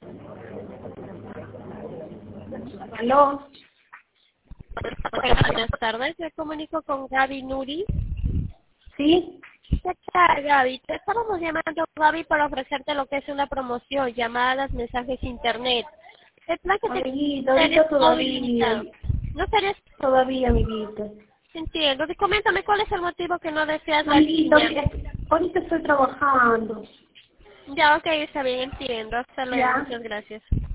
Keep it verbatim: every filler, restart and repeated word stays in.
Aló. Buenas tardes, me comunico con Gaby Nuri. ¿Sí? ¿Qué tal, Gaby? Te estábamos llamando, Gaby, para ofrecerte lo que es una promoción, llamadas, mensajes internet. El plan que te Amiguita, tienes ahorita todo todavía, ilimitado. No serías... todavía, amiguita. Entiendo. Coméntame cuál es el motivo que no deseas la Amiguita, línea. ahorita ahorita estoy trabajando. Ya, ok, está bien, entiendo. Hasta luego, ¿Ya? muchas gracias.